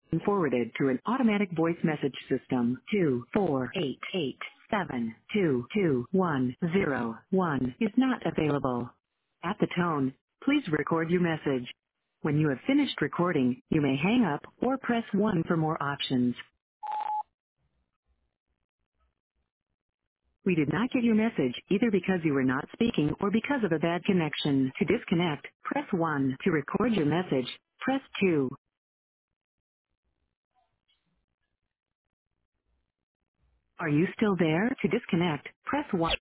and forwarded to an automatic voice message system. 24887222101 is not available. At the tone, please record your message. When you have finished recording, you may hang up or press 1 for more options. We did not get your message either because you were not speaking or because of a bad connection. To disconnect, press 1. To record your message, press 2. Are you still there? To disconnect, press 1.